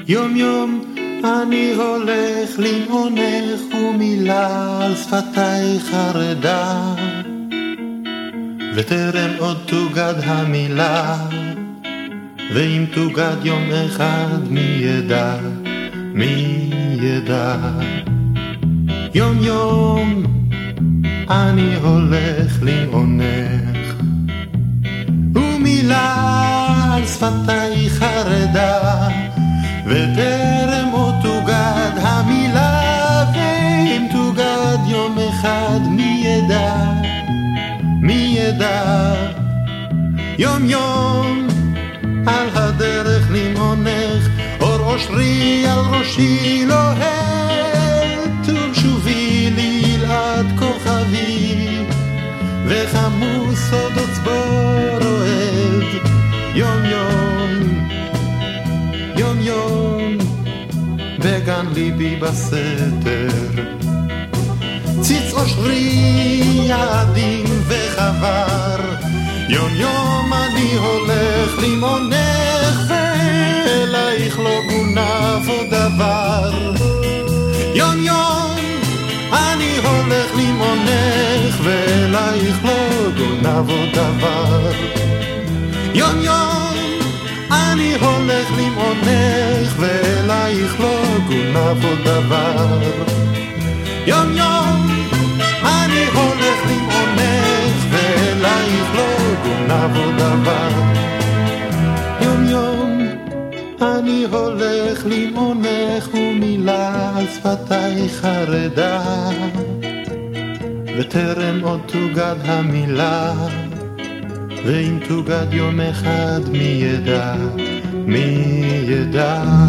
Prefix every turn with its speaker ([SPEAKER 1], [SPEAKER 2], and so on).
[SPEAKER 1] יום יום אני הולך למעונך ומילה על שפתיי חרדה וטרם עוד תוגד המילה ואם תוגד יום אחד מי ידע, מי ידע. יום יום אני הולך למעונך ומילה על שפתיי חרדה וטרם עוד תוגד המילה ואם תוגד יום אחד מי ידע, מי ידע. יום יום על הדרך למעונך אור אושרי על ראשי לוהט ושובי לי עד כוכבי וחמוס סודות צבור אוהד. יום יום יום יום בגן ליבי בסתר ציץ אושרי יעדים וחבר. יום יום אני הולך למעונך ואלייך לא גונב עוד דבר. יום יום אני הולך למעונך ואלייך לא גונב עוד דבר. יום יום אני הולך למעונך ואלייך לא גונב עוד דבר. יום יום אני הולך למעונך ואלייך לא גונב עוד דבר. יום יום אני הולך למעונך ומילה על שפתיי חרדה וטרם עוד תוגד המילה ואם תוגד יום אחד מי ידע, מי ידע.